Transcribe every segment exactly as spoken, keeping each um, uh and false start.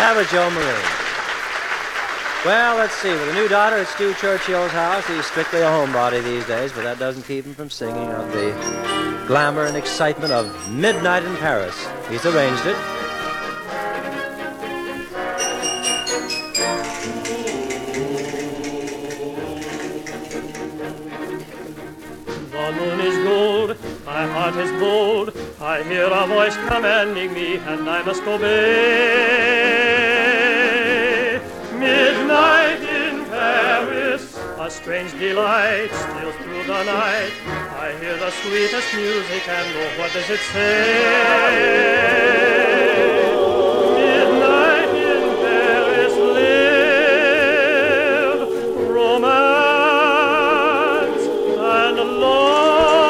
Have a Joe Marie. Well, let's see. With a new daughter at Stu Churchill's house, he's strictly a homebody these days, but that doesn't keep him from singing of the glamour and excitement of Midnight in Paris. He's arranged it. The moon is gold, my heart is bold, I hear a voice commanding me, and I must obey. Midnight in Paris, a strange delight steals through the night. I hear the sweetest music, and oh, what does it say? Midnight in Paris, live romance and love.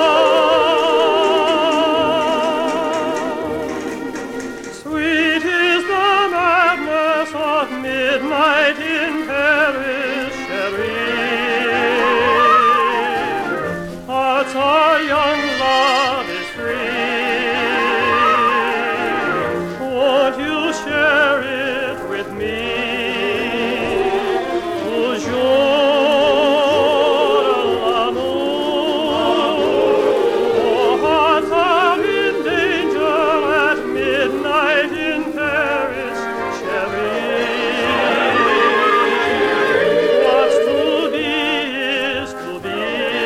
Sweet is the madness of midnight in Paris, chérie. Hearts are young, love is free. Won't you share it with me? Toujours l'amour. Oh, hearts are in danger at midnight in Paris, chérie. What's to be is to be.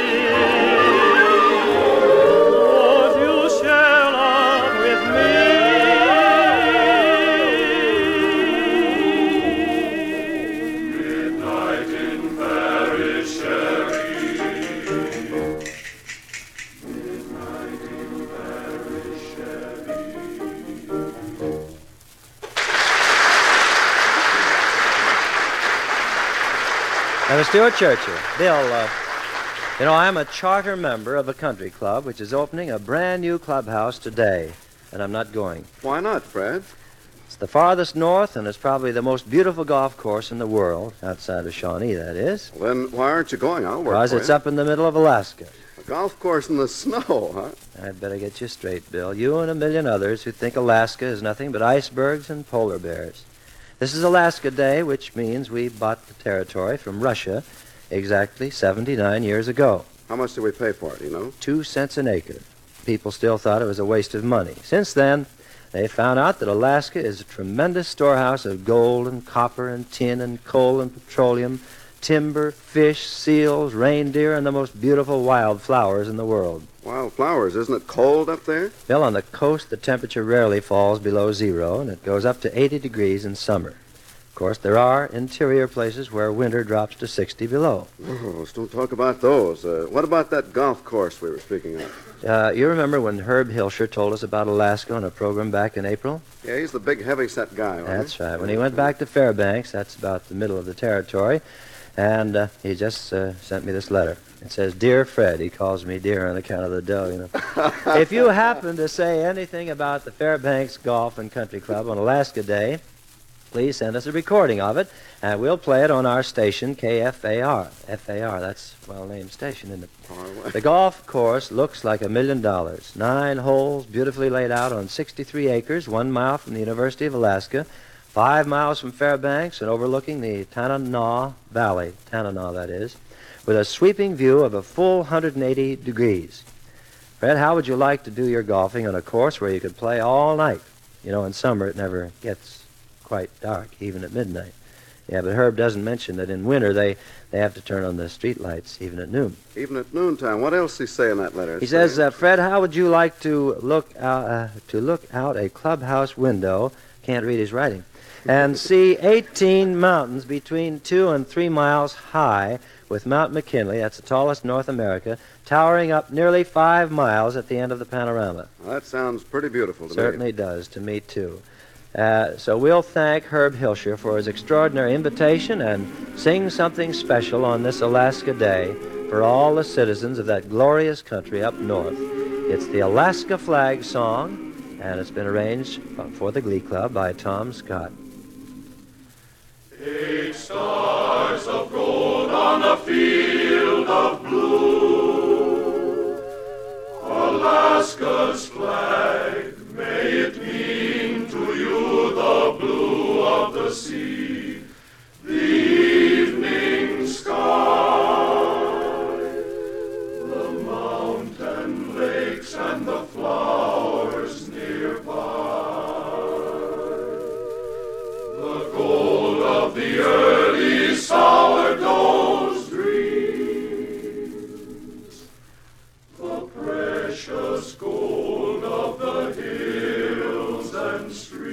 Won't you share love with me? Midnight in Paris, chérie. Midnight in Paris, chérie. Now, Stuart Churchill. Bill, uh, you know, I'm a charter member of a country club which is opening a brand new clubhouse today, and I'm not going. Why not, Fred? It's the farthest north, and it's probably the most beautiful golf course in the world, outside of Shawnee, that is. Well, then why aren't you going? I'll work Because for it's you. up in the middle of Alaska. A golf course in the snow, huh? I'd better get you straight, Bill. You and a million others who think Alaska is nothing but icebergs and polar bears. This is Alaska Day, which means we bought the territory from Russia exactly seventy-nine years ago. How much did we pay for it, you know? Two cents an acre. People still thought it was a waste of money. Since then, they found out that Alaska is a tremendous storehouse of gold and copper and tin and coal and petroleum, timber, fish, seals, reindeer, and the most beautiful wild flowers in the world. Wild flowers. Isn't it cold up there? Bill, on the coast, the temperature rarely falls below zero, and it goes up to eighty degrees in summer. Of course, there are interior places where winter drops to sixty below. Oh, let's don't talk about those. Uh, what about that golf course we were speaking of? Uh, you remember when Herb Hilscher told us about Alaska on a program back in April? Yeah, he's the big, heavy-set guy, wasn't That's he? right. When he went back to Fairbanks, that's about the middle of the territory, and uh, he just uh, sent me this letter. It says, "Dear Fred," he calls me dear on account of the dough, you know. If you happen to say anything about the Fairbanks Golf and Country Club on Alaska Day, please send us a recording of it, and we'll play it on our station, K F A R. F A R, that's a well-named station, isn't it? The golf course looks like a million dollars. Nine holes, beautifully laid out on sixty-three acres, one mile from the University of Alaska, five miles from Fairbanks, and overlooking the Tanana Valley, Tanana that is, with a sweeping view of a full one hundred eighty degrees. Fred, how would you like to do your golfing on a course where you could play all night? You know, in summer it never gets quite dark, even at midnight. Yeah, but Herb doesn't mention that in winter they, they have to turn on the street lights even at noon. Even at noontime. What else does he say in that letter? He says, uh, Fred, how would you like to look out, uh, to look out a clubhouse window, can't read his writing, and see eighteen mountains between two and three miles high, with Mount McKinley, that's the tallest in North America, towering up nearly five miles at the end of the panorama. Well, that sounds pretty beautiful to Certainly me. does, to me too. Uh, so we'll thank Herb Hilscher for his extraordinary invitation and sing something special on this Alaska Day for all the citizens of that glorious country up north. It's the Alaska Flag Song, and it's been arranged for the Glee Club by Tom Scott. Eight stars of gold on a field of blue, Alaska's flag, may it mean to you the blue of the sea, the evening sky, the mountain lakes and the flowers nearby, the gold of the early sourdough's dreams, the precious gold of the hills and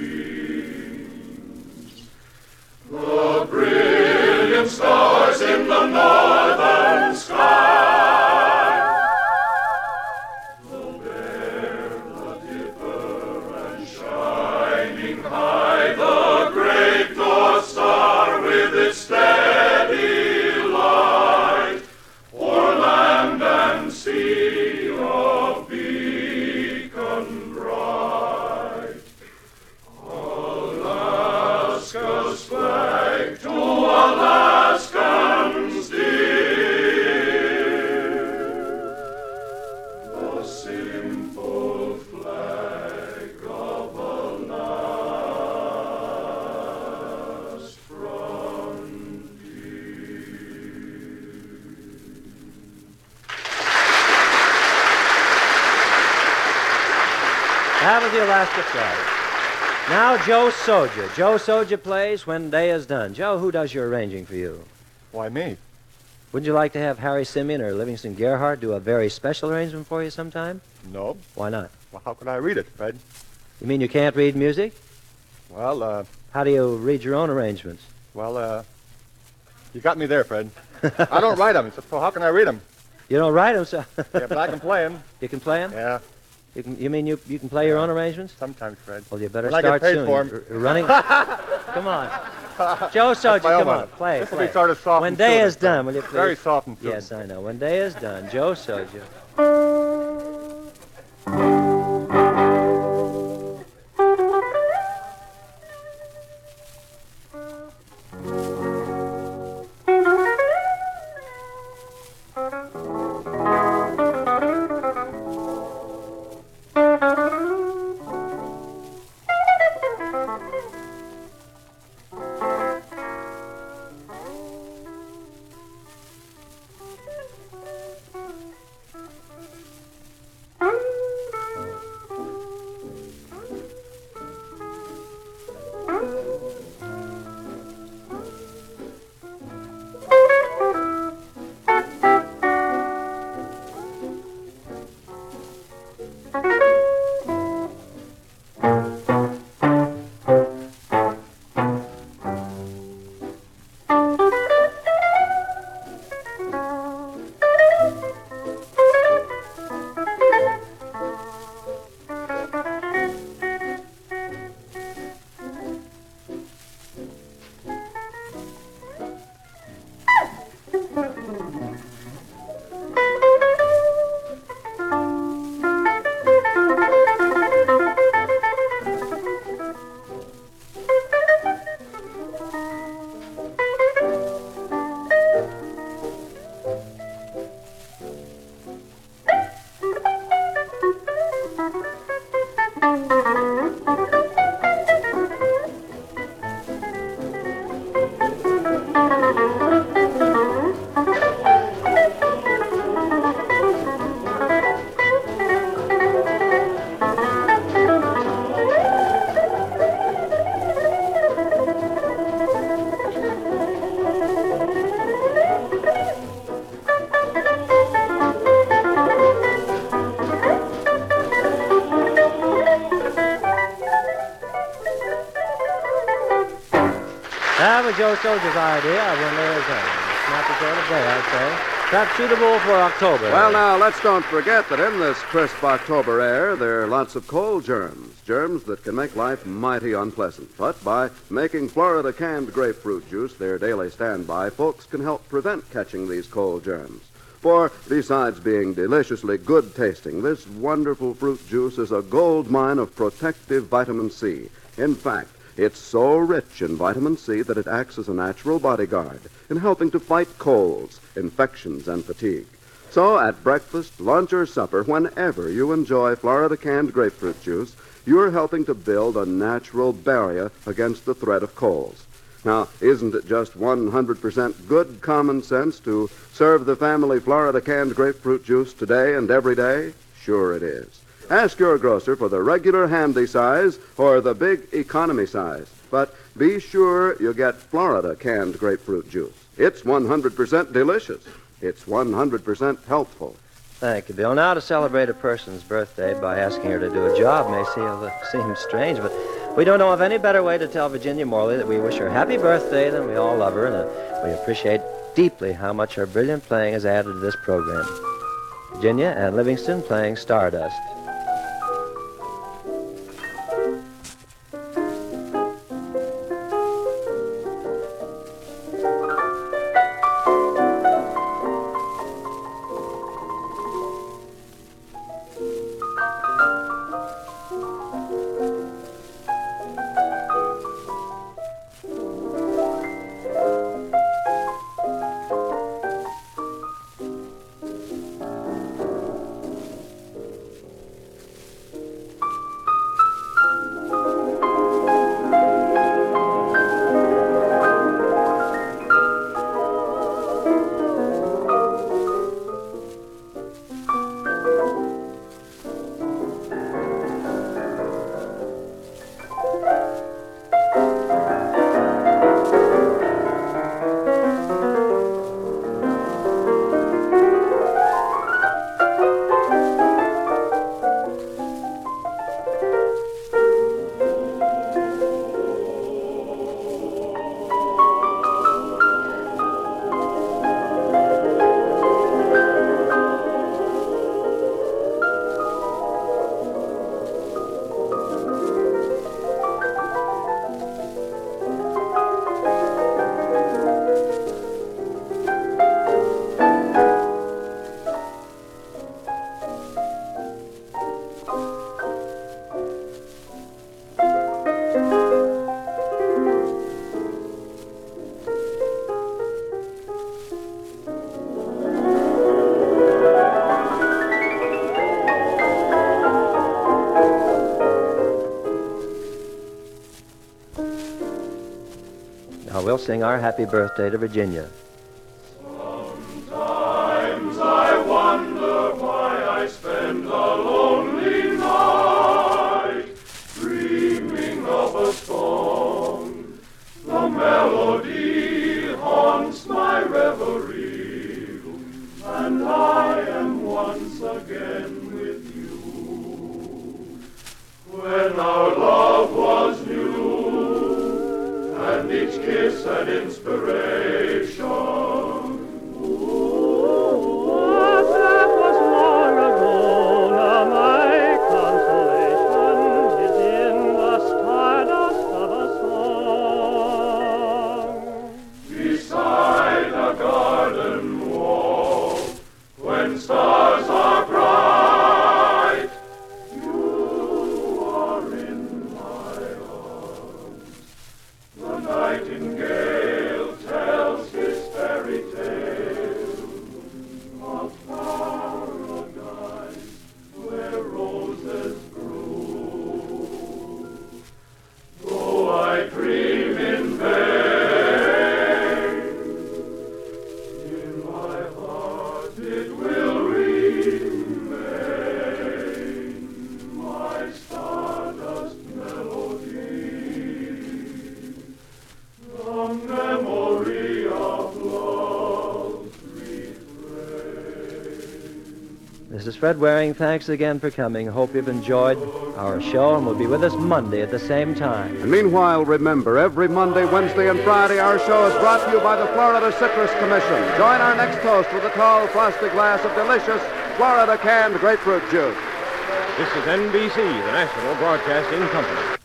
streams, the brilliant stars in the northern sky, the Bear, the Dipper, and shining high, the great North Star with its steady light, o'er land and sea a beacon bright. Alaska's flag to Alaskans dear, the simple flag of a last That was the Alaska flag. Now Joe Soja. Joe Soja plays When Day Is Done. Joe, who does your arranging for you? Why me? Wouldn't you like to have Harry Simeon or Livingston Gerhardt do a very special arrangement for you sometime? No. Why not? Well, how could I read it, Fred? You mean you can't read music? Well, uh, How do you read your own arrangements? well, uh, you got me there, Fred. I don't write them, so how can I read them? You don't write them, so Yeah, but I can play them. you can play them? Yeah, You, can, you mean you, you can play your own arrangements? sometimes, Fred. Well, you better When I get start paid soon. for 'em. You're- you're running. Come on. Joe Soja, my own come on. one. Play it, This will play be it. sort of soft When and Day soothing, Is Done, Fred. will you please? Very soft and soothing. Yes, I know. When Day Is Done. Joe Soja. That was Joe Soja's idea of When Day Is Done. Snappy sort of day, I'd say. Perhaps suitable for October. Well, now, let's don't forget that in this crisp October air, there are lots of cold germs. Germs that can make life mighty unpleasant. But by making Florida canned grapefruit juice their daily standby, folks can help prevent catching these cold germs. For besides being deliciously good tasting, this wonderful fruit juice is a gold mine of protective vitamin C. In fact, it's so rich in vitamin C that it acts as a natural bodyguard in helping to fight colds, infections, and fatigue. So at breakfast, lunch, or supper, whenever you enjoy Florida canned grapefruit juice, you're helping to build a natural barrier against the threat of colds. Now, isn't it just one hundred percent good common sense to serve the family Florida canned grapefruit juice today and every day? Sure it is. Ask your grocer for the regular handy size or the big economy size. But be sure you get Florida canned grapefruit juice. It's one hundred percent delicious. It's one hundred percent healthful. Thank you, Bill. Now, to celebrate a person's birthday by asking her to do a job may seem, seem strange, but we don't know of any better way to tell Virginia Morley that we wish her happy birthday than we all love her and that we appreciate deeply how much her brilliant playing has added to this program. Virginia and Livingston playing Stardust. We'll sing our happy birthday to Virginia. Sometimes I wonder why I spend a lonely night dreaming of a song. The melody haunts my reverie, and I am once again with you. When our love was new, and each kiss an inspiration. Ooh, but that was long ago. Now my consolation is in the stardust of a song. Beside a garden wall, when stars are bright, you are in my arms. The nightingale tells his fairy tale of paradise where roses grew. Though I dream in vain, in my heart it will remain my stardust melody. The memory of love's refrain. This is Fred Waring. Thanks again for coming. Hope you've enjoyed our show and will be with us Monday at the same time. And meanwhile, remember, every Monday, Wednesday, and Friday, our show is brought to you by the Florida Citrus Commission. Join our next host with a tall plastic glass of delicious Florida canned grapefruit juice. This is N B C, the National Broadcasting Company.